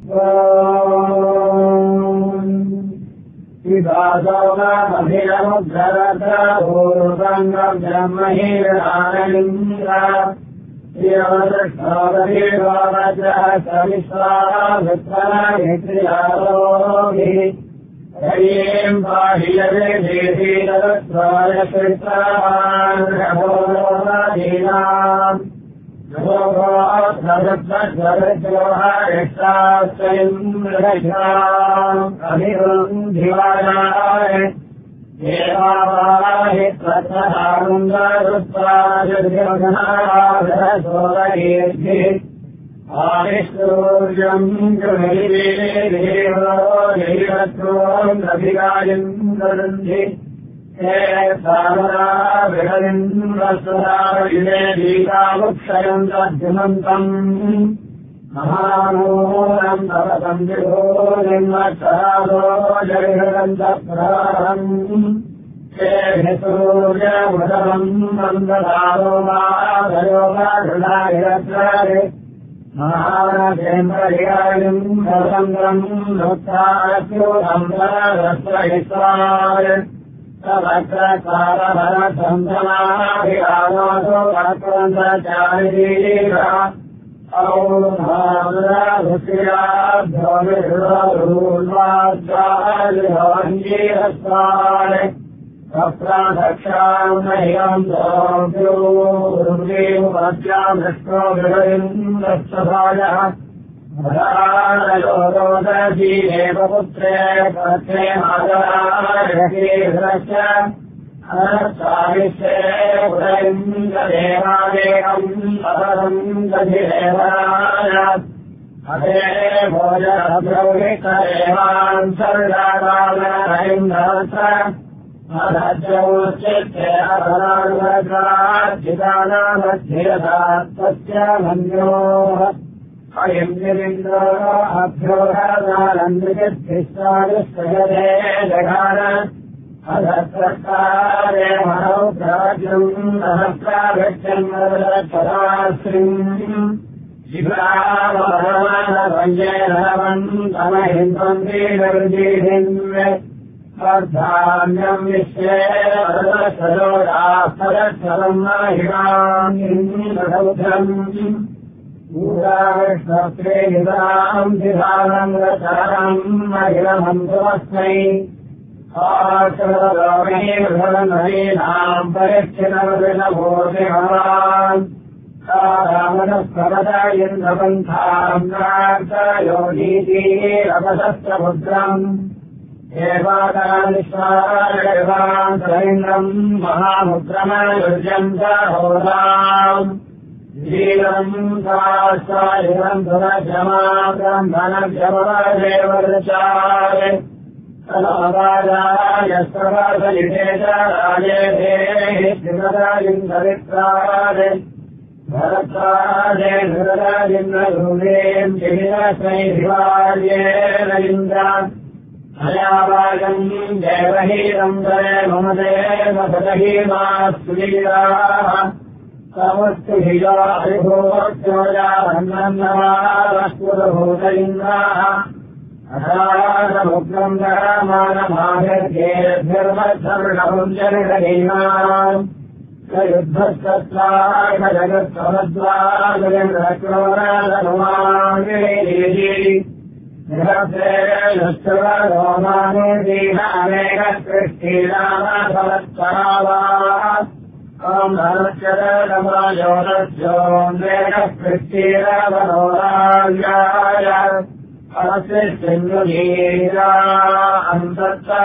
हरिम् बाह्यवे देवीरस्वायकृताम् अभिवृन्धिवानाय देवावाहि प्रसहारुन्द्ररुत्वाजगनाभरसोरयेभिः आविष्टूर्यम् देवत्रोऽभिगायन्द्रन्धि हे सामरा बृहदिन्द्रस्वरायुजे दीकामुक्षयम् तद्धिमन्तम् महामूलम् तवतम् विभोनिर्मत्सरादो जगदन्तप्रहरम् हे सूर्यमुदमम् मन्दधारो माधयो माधुलायत्रारे महानकेन्द्रयायुम् सर्वन्द्रम् नोत्थास्योऽम्बरस्वहिस्वाय तवक्रकारभरसन्धनाभिरामोऽसो वक्रन्द्रचारिणीरा औधादुराभुक्रियाभ्यो विरुरूर्वाद्वालिभवञ्जीरस्वाय तत्रादक्षाम् मह्यम् दोभ्यो रुग्रीमुपत्याम् दृष्टो विरविन्द्रस्वभायः भराणयोरोदजीवेव पुत्रे पत्रे मातरारहीरश्च अनस्ताविश्ये पुरविन्द्रदेवादेकम् अपरम् दधिदेवाय अधे भोजनब्रौहिकदेवान् सर्गाकालरहिन्द्रस्य अधज्यौश्चित्ते अपरानुवद्राजितानामध्येदात्तस्य मन्योः अयम् अभ्योहरानन्द्रिभिस्वादिष्टयते जघान अधत्रकारे मनोग्राज्यम् सहस्राभिक्षन्मदच्छदाश्रीम् शिवरामवञ्जयनवन्तमहिन्द्वन्दीरविजीहिन्वे अर्धान्यम् विश्वे परसरोडापरसरम् महिमाम् पूराविष्णत्रे निदाम् विधानम् रचारम् महिलमन्त्रमस्मै आचरलोमेर्भवन्हरीणाम् परिच्छिन्नभूतिभवान् रामनस्कवदायन्द्रपन्थाम् नार्तयोगीतीरपशस्त्रपुत्रम् एवादानिष्वान् सैन्द्रम् महामुद्रमयुज्यम् च होदाम् जीवम् साश्वायुरम् सुरजमात्रम् धनजमदेवरचाय तलमवाजाय सर्वसलिते च राजेभेः श्रीमदायिन्दरित्राय भरत्राजे सुरराजिन्द्रगुरुवेम् जिहिरस्मै शिवार्येण इन्द्रान् अयावागम् देवहीरम् दरे मम देव सदहीमास्तुलीराः समस्तु हिजा हरिभोक्त्योजानन्नवारस्पुरभूत इन्द्राः अधारमुग्रम् दरामानमाभिर्गेभ्यर्मत्सर्णपुञ्जनिरहीनाम् स युद्धस्तत्त्वाघजगत्समद्वागजन्द्रक्रोरनुमाङ्गिरीजी निरभ्रेणस्तुररोमानुदीनामेकसृष्टिरामभवत्परावाः ॐ धनुष्यदमायोदस्योन्वेकसृष्टिरवनोराव्याय अलस्यन्दुलीरा अन्तत्ता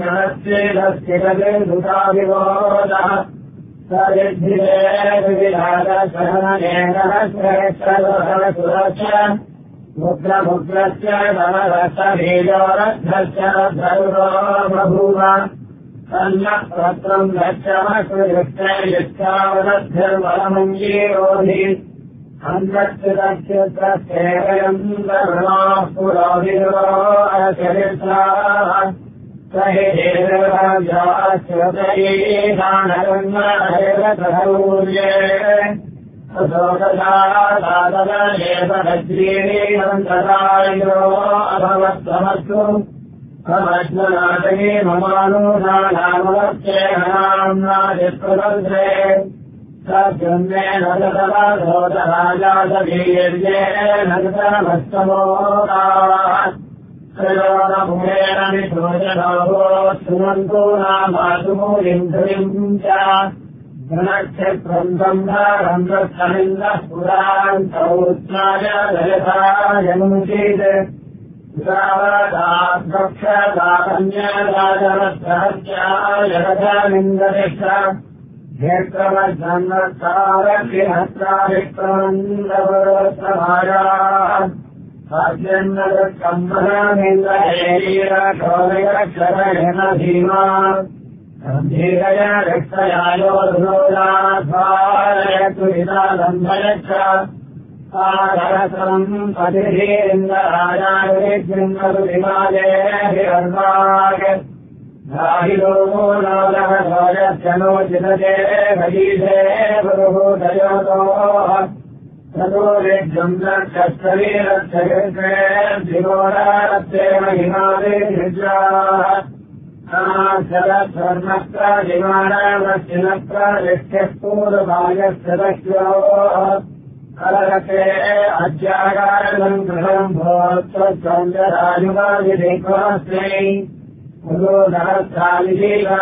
इन्द्रस्येदस्थिरविर्भुताविबोधः सरिद्धिरे विविधादसहनेनः श्रेष्ठसुरस्य मुद्रमुद्रस्य नवरसबीजोरद्धस्य धरुरो बभूव तन्नः पत्रम् गच्छमश्रुयुक्ते युक्तावदद्भिर्बलमञ्जीरोधि अन्धच्युतच्युतस्येवयम् दरुणाः पुरोभिरो अचरित्राः स हि देवराजाश्रुतयीनानरङ्गहैरतधूर्ये सदशेषद्रीणीमन्तरायो अभवत्समस्तु समज्ञनाटके ममानुषाणामवत्येनाम्नादिष्कृतन्त्रे सद्युन्मेन सतराजोतराजातवीर्येण कृतमस्तमोराः त्रयोनभुमेन निशोचनभो शृण्वन्तु नामातुमूलिम् ध्रुविम् च गणक्षत्रम् सम्भारम् दक्षमिन्दः पुरान्तौत्नाय दयथायमुचीत् जगदानिन्दतिष्ठ क्षेत्रमज्जन्मत्तारक्षिहस्त्राभिक्रमन्दवरोत्तमायाः साध्यन्नदक्षम्भरामिन्द्रहेरीरक्षोभिरक्षरेण धीमा धीरय रक्षयायोर्भोजाध्वारयतु हितादम्भयच्छ आधरसम् पतिधीरिन्दराजायुरिगृह्णतु विमादेभिरर्वाग गाहिलो नोदः भोजत्यनोचितते भजीषे पुरुहूतयोतोः ततो विद्युम् रक्षस्तवीरक्षकृत्वे द्विगोरारत्तेन हिमादिभिद्राः समाशरस्वर्णत्र विमानवश्चिनत्र विष्ठ्यपूर्वभागस्य दक्ष्योः कलरते अद्यागारम् गृहम् भोत्सौन्दरायुगादिदेवस्मै पुरोदहस्रालिलीला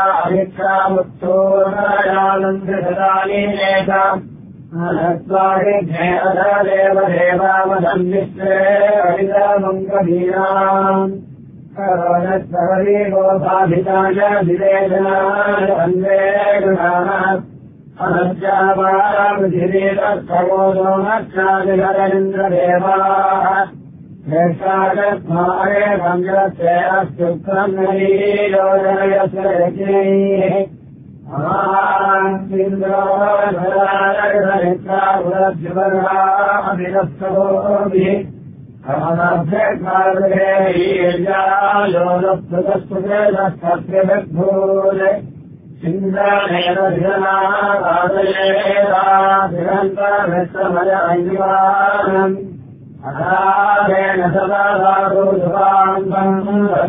अभिक्षामुत्थोरायानन्दशतानीनेत अनत्वादिघ्ने अधदेव देवामधन्विश्वे हरितमङ्गधीनाम् करोनत्सवरी गोपाभिताय विवेचनाय वन्दे गृहाः अनद्यावारमुधिरेतत्सवोदोमक्षादिहरेन्द्रदेवाः हेष्टागत्मारे भङ्गस्य अत्युक्तम् नरीयोजनयस्य यज्ञैः महान्तिन्द्राभिरत्राभिरस्तभोभिः अमनभ्यकालयोलप्तुतस्तुतेदस्तभूल इन्द्राणेन धिरनादादयेदाभिरन्तमिश्रमय अङ्गिवानम् अधारेण सदा साधुजुवान्तम्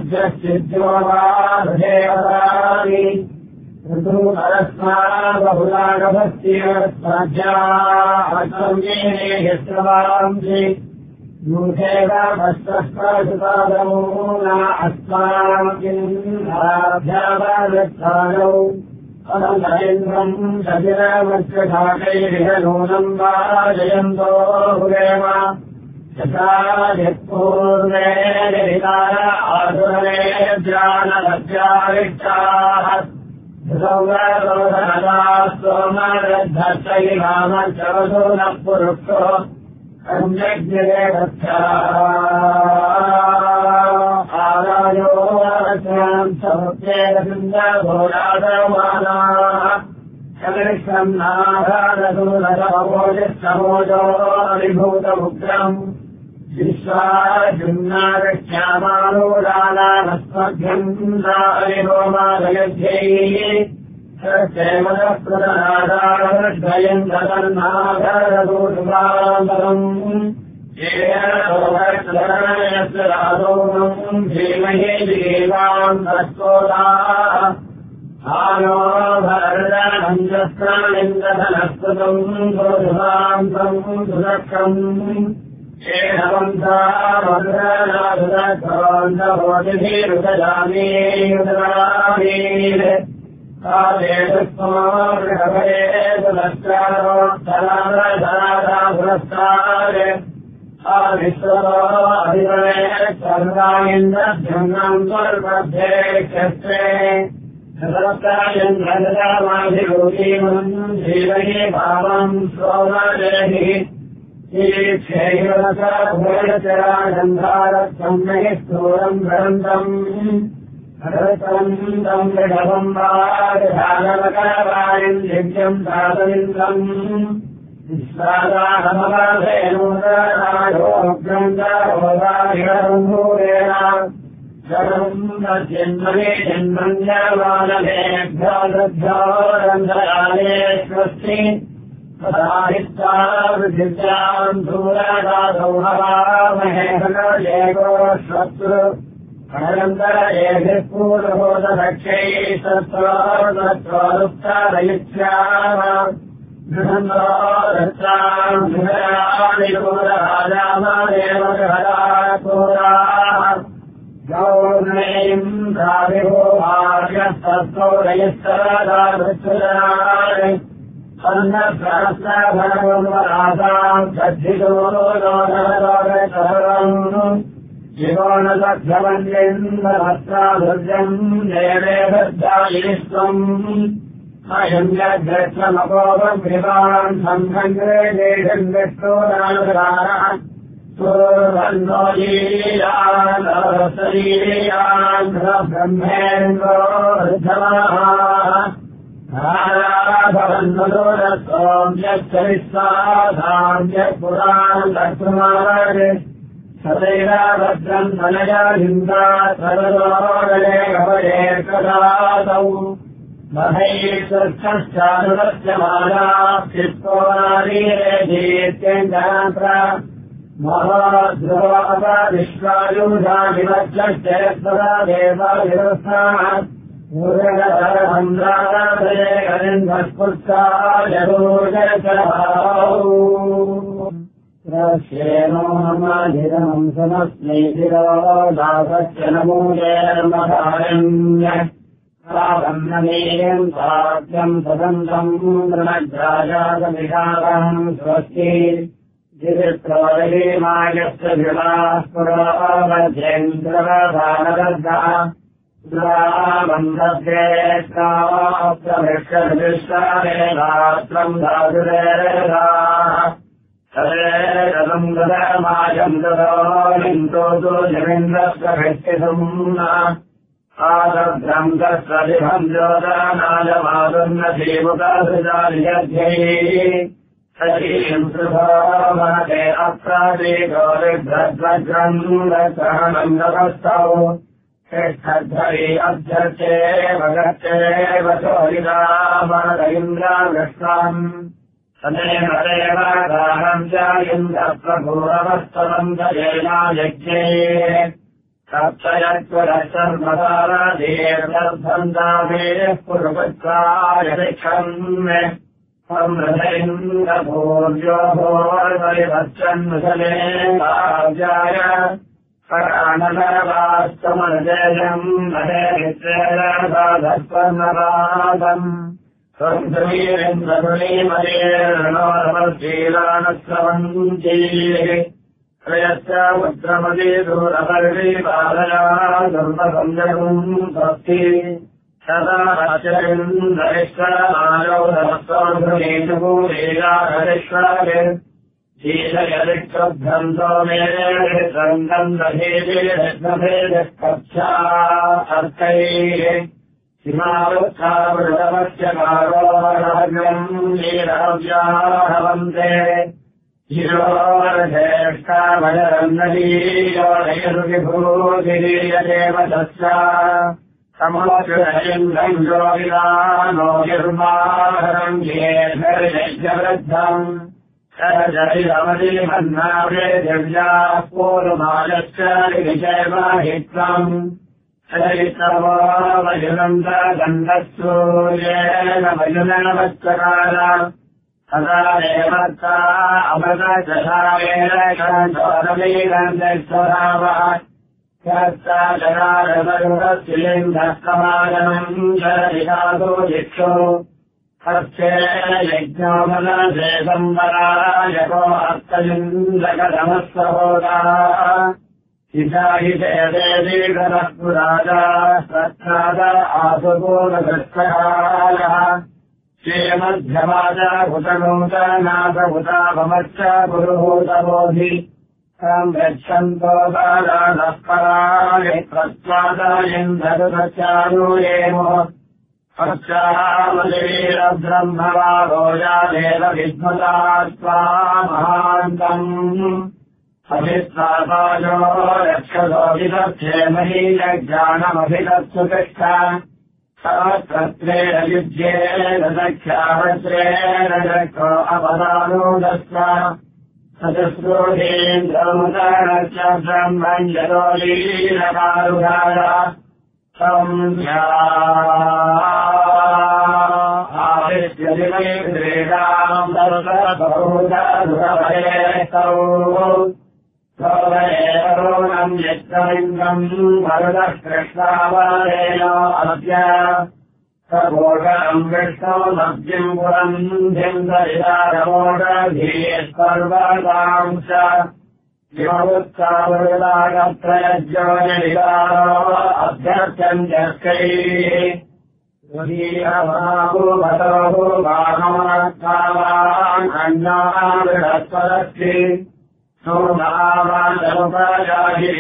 रज्यश्चिद्योवादेवतानि ऋतुपरस्मादहुलागभस्येन यूथेवस्तस्पशुपादमो न अस्माकिन्भ्यावृत्तानौ अनन्तरेन्द्रम् शशिरमर्चघाटैरिह नूनम् वा जयन्तो भुवेम यथा यत्पूर्वे जहितार आसुरे ज्ञानलज्जारिष्टाः सोमरद्धस्तैवामर्चवसो न पुरुषो सम्यग्निरे आरायो रचनाम् समुच्चेदसिन्दघोरादमानाः शकृष्णम् नाधारसूनरवोजिष्ठमोजो अभिभूतमुग्रम् विश्वाजुम्नारक्ष्यामानोदानामस्मभ्यम् नारिहोमादयध्यैः सत्यमदप्रदनादारद्वयम् दतन्नाधरसूषुभान्तरम् येनस्य रासोमम् धीमहि देवाम् तत्त्वोदाः आनो भरदनञ्जस्त्राणिन्दधनस्तुतम् दोषुभान्तम् सुदक्षम् येनवन्तामधुरनाथुरक्रोन्दभोतिभिरुदजामीयुदरामीर् कालेशुस्मार्गभवेदुलस्कारोत्तराधराधापुरस्कार आविश्वरो अधिपणे सर्वायिन्द्रभ्यङ्गम् स्वर्मध्ये क्षस्त्रे सदत्तायन्द्रजतामाधिरूपीमम् धीमहि भावम् सोमदेहि ीक्षेयुरसभोजचरागन्धारत्वम् स्थूलम् भ्रन्तम् हरतम् मृढवम् वागधानवकरवारिम् दिव्यम् दातविन्दम् विश्वादाहमवाधेनोदरायोग्रन्थोदाभिरम्भूरेण जगम् जन्मने जन्मन्यमानभेभ्यो दभ्यो रन्धराले स्वस्ति पृथिव्याम् दूरदासौ हवामहेको शत्रु अनन्तर एभिः पूर्वोदक्षैः सत्त्वारुक्तारयिष्यामः गृहन्ताम् गृहराजामेव गृहराः गौर्णयम् प्राविभो भार्यस्तत्त्वरयिस्तरादारुच्छुरान् अन्नसहस्रभगवन्वरासाम् सद्धितो लोकरम् जीवनसभ्यवन्यन्द्रभस्त्राभुजम् देवेभद्रायिष्वम् अयम् यद्रत्नमपोपभृवान् सम्भङ्गे देशम् विष्णोरानुराः पूर्वन्नो लीलान् ब्रह्मेन्द्रो ऋद्धमाः धाराभवन्मदोरसौम्यच्छविस्वाधाम्यपुरान् लक्ष्मान् सदैव भद्रम् तनया हिन्दा सर्वदोरले गवयेकदातौ महैश्चानुरस्य माला चित्तोनारीरे जीत्येन्द्रान्त्र महाध्रुवपविश्वायुधाभिवक्षश्चेत्तदा देवाभिरस्तात् पूर्णधरमन्द्रादये गरिन्धस्पुत्सा जगोजरभावौ श्येनो नमाधिरमम् समस्मैधिरो दासस्य नमूलेर्मधारण्य सावन्नमेयम् साध्यम् सदन्तम् नृणग्राजातमिषाकम् स्वस्ति जिरित्रोरहीमायस्य भिलाः पुरावध्येन्द्रवधानदग्धा द्वाबन्धव्येष्टाप्रभिष्टभिष्टारेणात्रम् धातुरेधाः तदेकम् गदमायम् ददोलिन्तोतु जमिन्द्रस्वभिष्टिसुम्ना आदभ्रम् तस्वभिभम् ज्योदानायमादुन्नधीमुखसुजालियध्यैः सजीम् सुभावनते अप्रादेगोरिभ्रद्वज्रम् रसहनम् नभस्तौ तिष्ठद्धरि अध्यर्चेव गच्छेव चोरिदामन इन्द्रावृष्टाम् तदेन देव गानम् च इन्द्रप्रभूरवस्तवम् दयेनायज्ञे सप्तयत्वरशर्मदारधीर्दर्भन्दाभिः पुरुपत्सायतिक्षन् समृधैन्द्रभूर्यो भोर्वरिभक्षन्मुसले काव्याय पराणनवास्तमनुजेयम् महे मित्रेण साधस्वर्णपादम् स्वन्दुलीमलेर्णोरमशीलानस्रवन्तीः त्रयश्च पुत्रमती दूरपर्वीपालया दुर्मसंजगुम् स्वस्ति सदा रचयन्द्रैश्वरमायोधमस्वधुनीतुलीलाहरेश्वरे शीलयदिक्षुब्धम् सोमेः सङ्गम् दधेभिर्कक्षा अर्थैः सीमावृत्तावृतमस्य कारोरहव्यम् लीलव्याहवन्ते गिरोर्धेष्टाभजरन्नलीयोनयसुविभूतिरीयदेव तस्या समोचुरयिन्द्रम् योगिदानो निर्माहरम् येभिर्यज्ञवृद्धम् सरजरिरमलिमन्नावे दिव्याः पूर्वमालश्च विजयमाहित्वम् चरितवो वयुनन्दगन्धसूर्येण वयुनवच्चकार तदा देवता अमृतजलायेन कण्ठोरलीगन्धस्वरावः यत्ता जनारमरुहस्त्रिलिङ्गस्तमानम् जलविधातु दिक्षु हस्ते यज्ञोमनसे संवरायको हस्तलिङ्गकदमस्वहोदाः हिताहितेदेवीगणः पुराजा सत्साद आसुपूर्णकृष्टकालः श्रीमध्यमाजा हुतनूतनाथहुताभमच्च पुरुहूतबोधि ताम् गच्छन्तो बालानः पराणि प्रत्वादायिन्दरुतचारूयेमो पश्चामलीरब्रह्मवारोजादेव विद्मता त्वा महान्तम् अभिस्वापायो रक्षसोऽभिदक्षे महीयज्ञानमभिदत्सु तिष्ठ सहस्रेण युज्येन दक्षावज्रेण दक्षो अपदानोदस्व सदस्रोहेन्द्रमुदरश्च ब्रह्मञ्जरो लीलकारुधाय आदित्यदिवैन्द्रेणाम् दर्शभूतभयेस्तौ सौरयेरोणम् यज्ञमिन्द्रम् मरुतः कृष्णावरेण अद्य सभोगम् विष्णो नद्यम् पुरन्धिम् दरिदारमोदधीयस्पर्वताम् च योत्सावृदागत्रयज्ञोनिदारो अभ्यर्थ्यञ्जस्कैः बाणमनत्तावान् अन्नावृहस्पदस्ति सोमावादमुपजाहि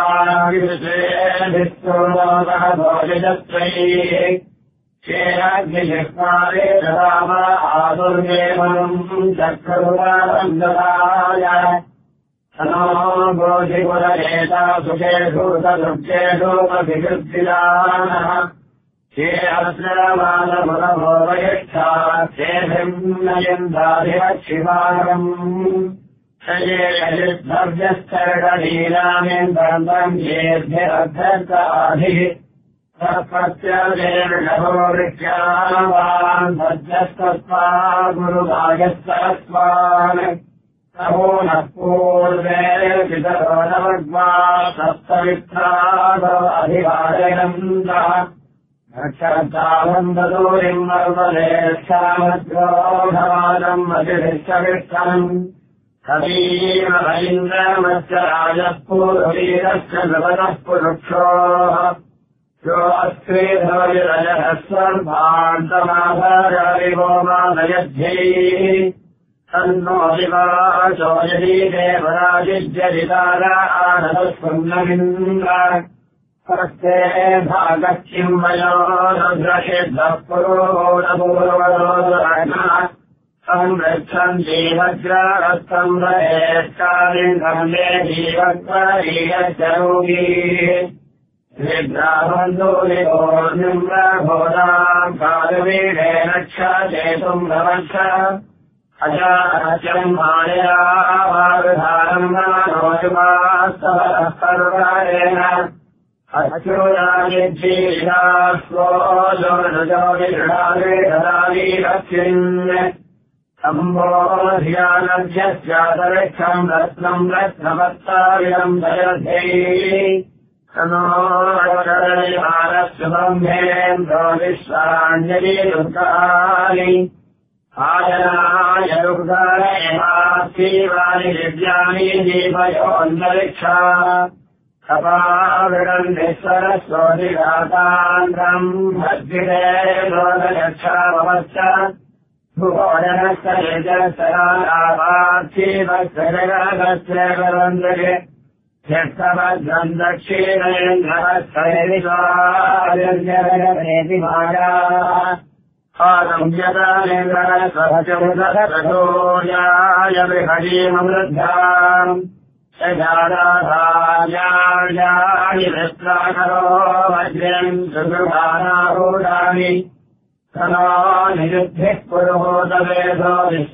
विद्वानाभिषेभिस्तोमोदः भोजजत्वैः क्षेयग्निजिह्वारे ददाम आदुर्वेमनम् चक्रुवान्दधाय तनो बोधिपुरयेता सुखेषु तदृक्षेषु अभिवृद्धिदानः हे अस्रवादमुरभोवयिष्ठा चेभिन्नयन्दाधिवक्षिवारम् ये यजिद्धव्यश्चरणलीलामेन्दन्तम् येभ्यरभ्यर्ताधिः तत्पत्यदेवृषभोवृक्षावान् सज्जस्तस्मा गुरुभागस्तस्मान् नमो नः पूर्वे पितरो नमग्मा सप्तवित्रादो अधिवारयन्तः रक्षतावन्ददूरिम् मर्मदेक्षामद्रोधमानम् अतिरिष्टविष्टम् कवीमभैन्द्रमस्य राजः पूर्वीरस्य नवनः पुरुक्षोः यो अस्त्रेधवलिरजः स्वर्भान्तमाभारिवो मानयध्यैः तन्नो विवाचो यदि देवराजिज्यरितारा आनदस्वन्नमिन्द्र हस्ते भागः किम् वयो रुद्रषिद्धः पुरोणपूर्वरोदरणः संरक्षन् जीवग्रहस्तम् वरेष्कालिन्दम् मे जीवग्रीयजरोगीः विग्राहन्दोलिकोर्निम्रभोदाम् कालवीरेण क्षेतुम् भवच्छ अजाचम् मायया वारुधारम् मनोजुमास्तवः सर्वकारेण अच्युरानिद्धीशास्वो जोनुजो विदृढाले ददावीरस्मिन् सम्बोध्यानभ्यस्यातरिक्षम् रत्नम् रत्नवत्ताविदम् दयधैः तनोरशुभम्भेन्द्रो विश्वाञ्जलि दुर्गानि आयनाय दुर्गाणेमासीवानि दिव्यानि दीपयोऽन्तरिक्षा कपाविडन्निस्वरस्वोदिघातान्द्रम् भद्गिरे लोकयक्षामवश्च भुवोजनस्य यजसरापार्थीवत्सरगस्य ह्यस्तवद्रम् दक्षिणेन्द्रहस्तैरिकार्यजगदेति माया आगम्यतानेन्द्रसहचमुदसोयाय विहरीमवृद्धाम् यजादाधान्यार्याणि वित्राकरो वज्रम् सुगृहानारूढानि तनो निरुद्धिः पुरुहूतवेदो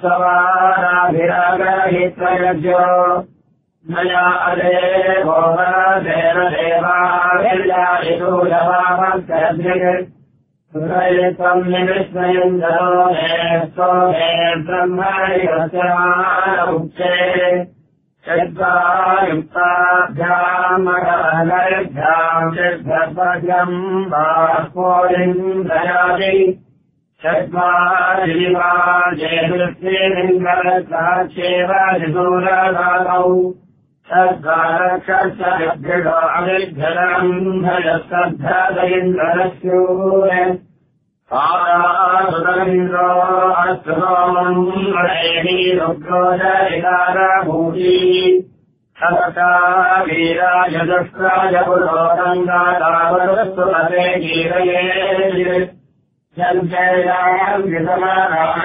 विश्ववाराभिरागरहित्रयज्ञो मया अदेवो वरदेन देवाभिर्यायितूलवामर्कद्रिक् सुरयित्वम् निविस्मयन्दरो मे स्तोमे ब्रह्मणि वस्यमानमुच्चे यद्वायुक्ताभ्याम् अगहनैभ्याम् चिद्भद्भ्यम् बाष्पोलिम् दयाति चद्वारिवाजेदृष्टिलिङ्गरसाच्येव जिदूरगातौ तद्वारक्षस्य अविभ्यदम् भजस्तद्धदयिन्द्रस्यूरे आरासुतमिन्द्रो अस्तुतोमम् वरेणी रुद्रोजरिकारभूती सतता वीराजदुष्टाय पुरोरङ्गातावस्तुमते गीरये जल्जयाम्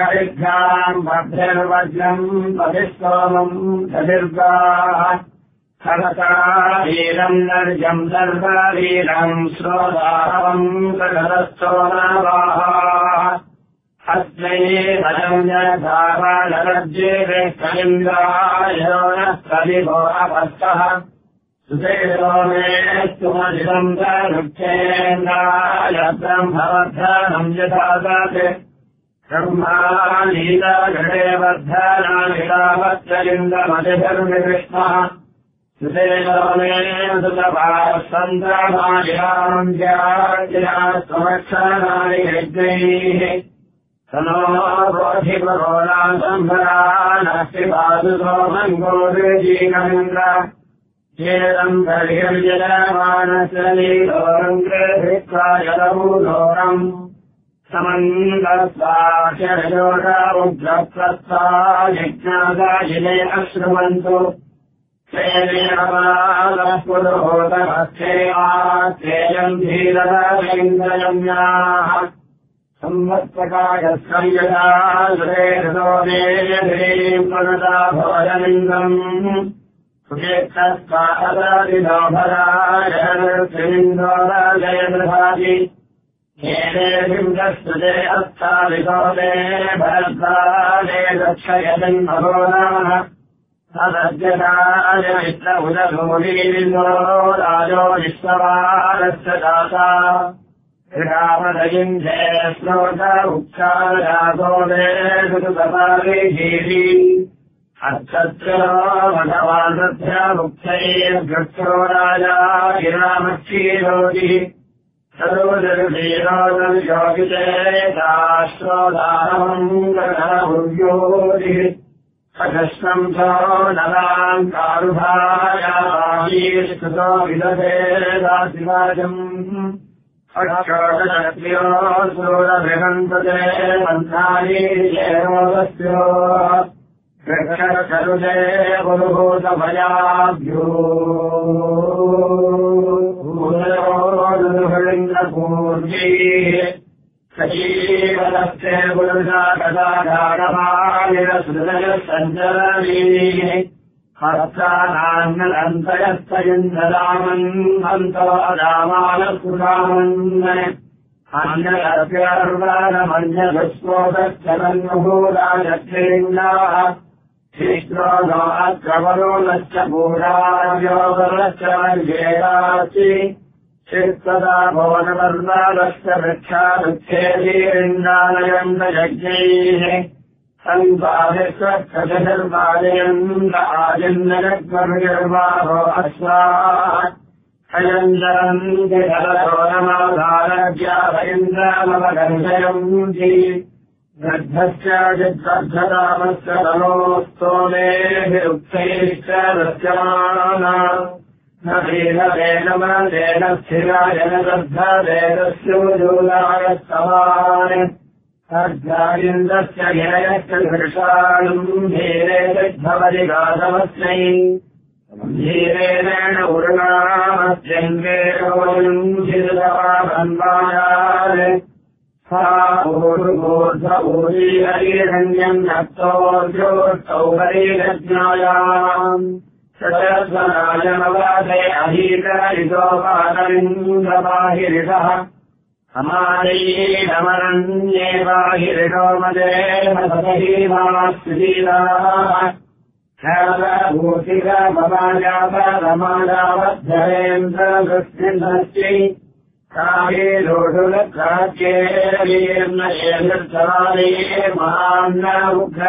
विषमरागरिभ्याम् भद्रवज्रम् पतिस्तोमम् सदीर्घाः सरसावीरम् नर्जम् सर्ववीरम् श्रोताहवम् प्रगतस्थो नवाः हस्मै भजम् यथावानरज्ये कलिन्द्रायो नः कलिभो अपस्तः सुतेजो मे स्तुमधिकम् तनुक्षेन्द्राय ब्रह्मवर्धनम् यथा दत् ब्रह्मालीलाघटे वर्धनालिलावत्सलिन्दमधिधर्मिकृष्णः सुतेजो मे सुतपासन्द्रमालिलाम् ज्याज्या समक्षणानि यज्ञैः तनो बोधिपरोणासम्भरानस्ति पादुतो मङ्गोर्जीनमिन्द्र येदम् बर्हिर्यजमानसलीलोरम् गृहीत्वा जलभूलोरम् समन्तस्वाक्षरजोषामुग्रप्रस्था यज्ञादायिने अश्रुवन्तु तेनेनपादः पुरोहोतमस्थेयम् धीरतरेन्द्रयम्याः संवत्सकायस्कम् यथा सुरेशो देवीम् प्रणता भोजनिन्दम् सुचेत्तस्वादिनोभरायन्द्रोराजयदृभाति येनेभिन्दस्तुते अस्थावितोदे भरद्वारे दक्षयजन्मभो नमः तदद्यताय मित्र उदधूलीलिन्दो राजो विश्ववारस्य दाता रामदयिन्धे श्लोक उच्चारागोदे सुतपालिधीरी अर्थत्रो भगवान् मुक्तैर्भक्षो राजा गिरामक्षीरोधिः सरोदरुधीरोदविशोभिते दाश्रोदाहम् गणभुव्योधिः अकस्मम् सो नराम् कारुभायावीष्कृतो विदधे दासिवाजम् अक्षोषक्रियो सूरबृहन्तते मन्त्राणि येनोदस्यो वृक्षरुजे पुरुभूतभयाभ्यो भूतयोर्लिङ्गपूर्वीः सजीवदस्ते पुरुषा कदा गाढमानिरसृदयः सञ्चरणीः हस्तानान्नन्तयस्तयन्दरामन् हन्तो रामानसुरामन् अन्यर्व्यार्वानमन्यदुष्पोतश्चलन्मुहूराजक्रीङ्गाः शीघ्रो अक्रवरोलश्च भूरायोगलश्च वर्गेरासि चित्तदा भवनवर्वालश्च वृक्षादुच्छेदीरिन्दालयम् यज्ञैः सन्पादिस्वच्छचर्वादयम् आजन्नगर्वाहो अश्वाः अयन्दरम् जलरोणमाधारज्याभयन्द्रामवगर्भयन्ति गर्भश्च चिद्बद्धरामस्य तनोस्तोमेभिरुक्तैश्च दृश्यमाना न वेदवेदमदेन स्थिराय न दग्धवेदस्योजूलाय समान् अर्जायिन्द्रस्य गिरयश्च घृषाणम् धीरे भवति गाधवस्मै धीरेण उर्णामत्यङ्गेरोऽयम् चिदवान्वायात् सा ऊर्ध्वूरीहरिरण्यम् नक्तोऽर्जोष्टौ हरिरज्ञायाम् शतध्वनायमवादे अहीकरितोपादरिन्द्रबाहिरिषः अमादैरमरण्येवाहिरिषो मदेवसहीमास्त्रीलाः भूतिरममाजापरमाजावद्धरेन्द्रवृष्टिन्धस्यै काये लोढुलक्राच्येर्नयेर्सवाले महान्नमुग्र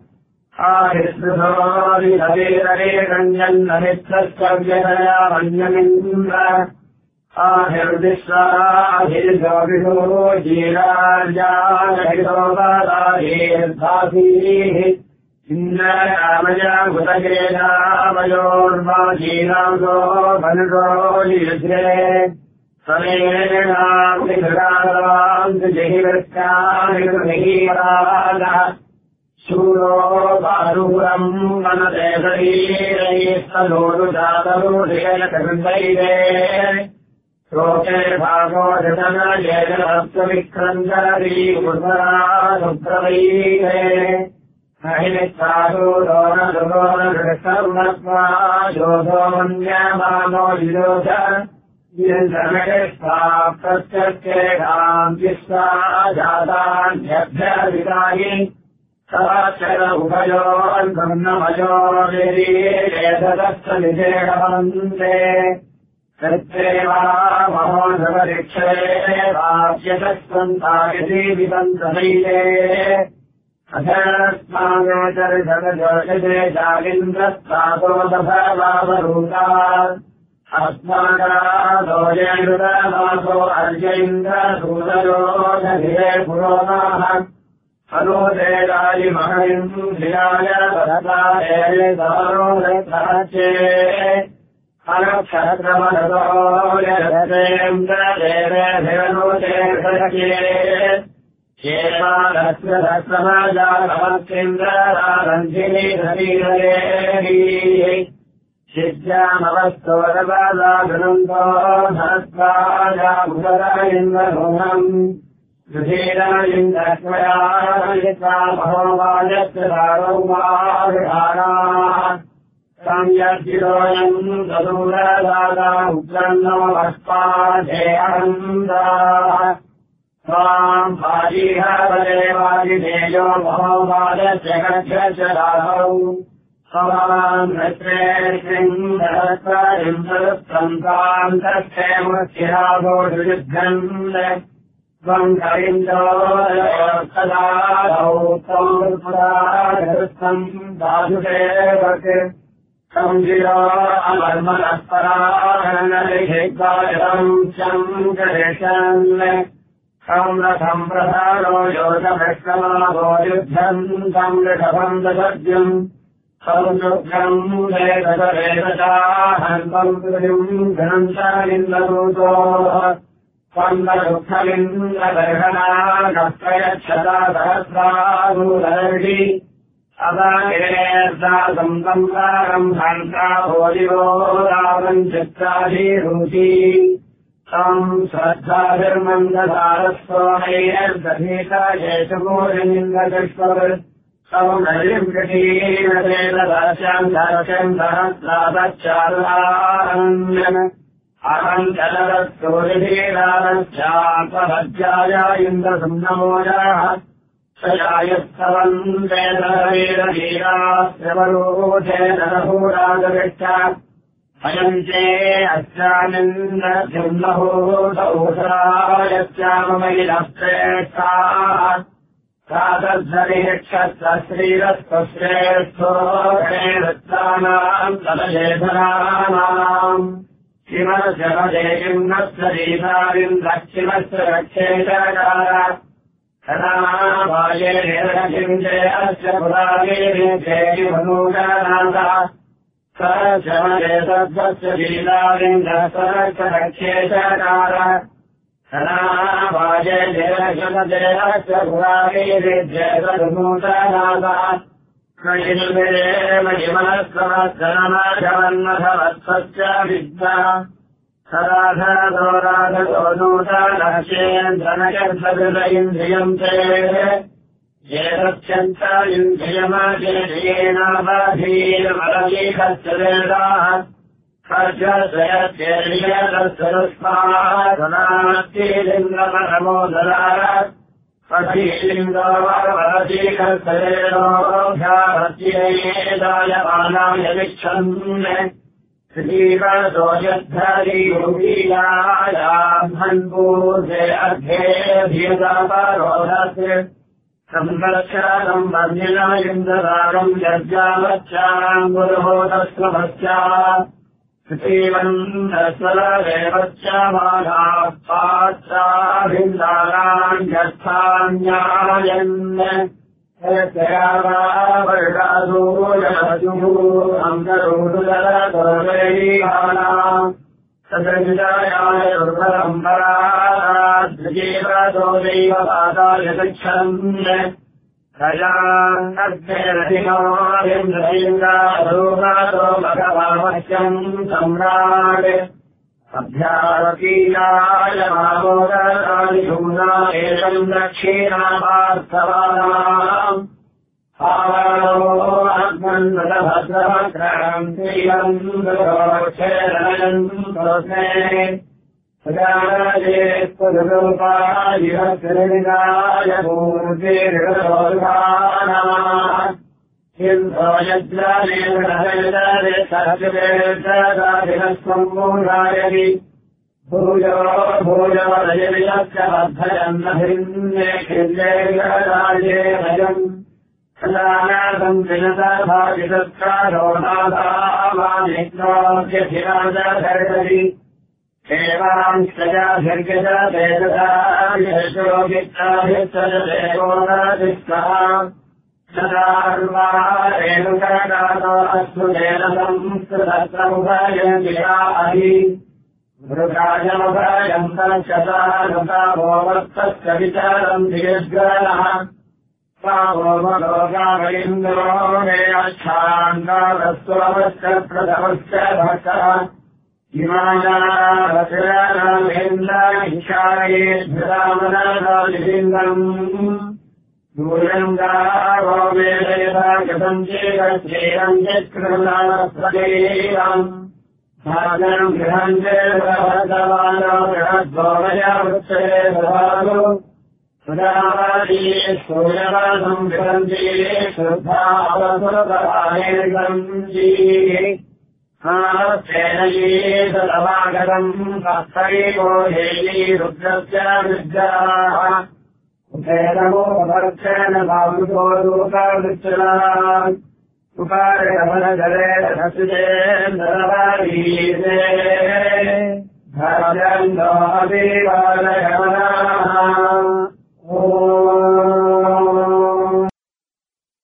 आहिर्सुधोरिहरेरण्यन्नमित्रस्तव्यतया मन्यमिन्द्र आहिर्विश्वाहिर्गोभिषो जीरार्जाहितोपादाहिर्धासीः इन्द्ररामया गुतगेदामयोर्वाजीनांसो मनुषो युध्ये स्वमेनाग्निघृतारान्तिजहिवृत्यानिर्महीराः शूरो बारूरम् वनते शरीरैस्तनोरुजातरुषयकृदैरे लोके भागो जतनजेतविक्रन्दरी उर्वरा सुप्रवैरे अहिलित्वादूरोणदुरोणदृष्टरुणत्वा योधो मन्यमानो विरोध यन्त्रमेष्टा प्रत्यक्षेणाम् विश्वा जातान्यभ्यविदायि सवाचर उभयो अन्नमयो वेदीरेददस्तनिषेणवन्दे सत्येवा महोदवरिक्षे वाप्यतस्वन्तायति विदन्तनैले अधस्मागोचरिषदजोषते जालिन्द्रस्तातोदभवावरूता अस्माकादोजयृतमासो अर्यैन्द्रसूदयोधभिरे पुरोमाः अनोदेरायिमहमिन्द्रियाय वरदाये दारोदे अनक्षरक्रमणतो यदेन्द्रदेवेभिरनुदेशके केवालस्वधक्रमजालमत्केन्द्ररारञ्जिनी धरीरेः सिद्ध्यामवस्तोरबालागुणन्तो धनत्वाजामुदरायिन्द्रभुवनम् युधीरायिन्द्रत्वया महोवायस्य दारौमाविहाराः संयज्जिरोऽयम् ददूरदाता उग्रन्नमवस्पाधेऽहन्दाः स्वाम् भाजीहवदेवादिदेयो महोवायस्य गच्छस्य राहौ स्वाम् नृत्रेष्मिन् दहत्वारिन्दरुत्सन्तान्तक्षेमुखिराभोषुयुद्धन् त्वम् करिन्दोस्तदाहौ त्वम् पुराधृत्तम् दाधुदेवक् संजिरो अमर्मनस्पराहरणलिहित्वायम् शङ्करेशन् संरथम् प्रधानो योगभ्रष्टमाभो युद्धम् तम् ऋषभम् दशद्युम् संयुग्रम् वेदवेदताहन्तम् पुरिम् घनन्तालिन्दरूतोः त्वन्ददुःखलिन्ददर्शनागप्रयच्छता सहस्रादूरर्षि अदागिरेर्दासम् संसारम् हन्ता भोजिवो रावम् चित्राधीरूची तम् श्रद्धाभिर्मन्दसारस्वमैर्दधीता येषुभोजनिन्दकृष्णवृत् तम् नलिम्कटीनदेवदास्याम् दर्शम् सहस्रादच्चारुहारण्यन् अहम् चलरस्तोरिधीरारस्यापभज्याय इन्द्रसुम्नमोजाः सयायस्तवम् वेदवीरधीरास्यवरोधे नरभूरागविष्टा अयम् चे अस्यामिन्द्रद्युम्नभूतभूषायस्याममयिनश्रेष्ठाः प्रातद्धरिक्षत्रश्रीरस्त्वश्रेष्ठो गणेरत्नानाम् तदशेधनानाम् किमर्शमदेकिम्नस्य दीपारिन्द्रक्षिमस्य रक्षेशकार कदामाये निर्णकिञ्जयस्य पुराणेरिमनूजानाथः सरशमदेतद्वस्य दीपारिन्द्रस्य रक्षेशकार कदामाये निर्णकिञ्जयस्य पुराणेरिमनूजानाथः महिमनस्वमज्जनमाघवन्नभवत्सस्य विद्मः सदाधरतो राधतो नूतनश्येन्द्रनगर्भकृत इन्द्रियम् ते एतत्यन्त इन्द्रियमाचेनाबाधीर्मललीकस्य वेदाः सर्जस्वयत्येन्द्रमनमोदराः पठीलिङ्गवरतीकर्तरेणोऽभ्याभत्येदायमानाय विच्छन् श्रीवतो यद्धरीयायाम्भन्पूर्वे अर्धेऽधियतापरोधस्य संरक्षणम् वर्णिना इन्द्रदारम् यज्ञावच्चाम् गुरुहोतस्वभस्याः श्रीवन्दस्वरदेवच्यमानाः पाच्चाभिन्दाराण्यर्थान्यायन् अङ्गरोदुदरतोरेणीहानाम् सदृजायाय दुर्गरम्बराद्विजीवतो दैवपादाय गच्छन् प्रजाङ्गर्भेरधिमाभिन्द्रैन्द्रारूपादो भगवामह्यम् सम्राट् अभ्यावकीयाय मामोदरादिशूना एषम् दक्षिणापार्थवानाम् आवरो आत्मन्वभद्रभद्रम् श्रीलम् दुरोक्षेरणयम् तोस्मे सजाजेत्वरूपायिवत्रिनिदाय मूर्तिर्गोधानाः सिन्धो यज्ञानेन्द्रहृदरे सहजवेदादिनस्वम् मूलायति भूयो भूयोदयस्य बद्धयन्नभिन्ने खिल्लेर्गराजे भजम् सदानादम् विनताभावितत्कारो नादामानित्वाभ्यधिराजधर्मति देवांश्चजाभिर्गजा वेदताभिर्शोगित्राभिर्देवोनादिष्टः सदार्वारेणुकरातो अश्रुतेन संस्कृतसमुभयन्तिराहि मृगाजमुभयम् तच्छतानुताभोवस्तस्य विचारम् दीर्घनः सावोमलोकावलिन्दो मे अच्छान्दारस्वमश्च प्रथमश्च भक्तः इमानारतिरामेन्द्राहिषाये धृतामनालिलिङ्गम् दूरङ्गारो वेदयथा कृतम् चेदश्रेयम् चक्रनास्पदेयम् भागम् गृहम् चेदभगवानो गृहद्वोमया वृक्षये भवादो सुरावादी सूर्यवासम् विहन्ति श्रद्धावसुरपरायेर्गम् जीः तेनयेतमागतम् हस्तैको हेयी रुद्रस्य विद्याः उपेदमोपवर्चन भावुको लोकावृच्छनाम् उपारगमनजले हसितेन्द्रवारीते भजन्नो अभिवादय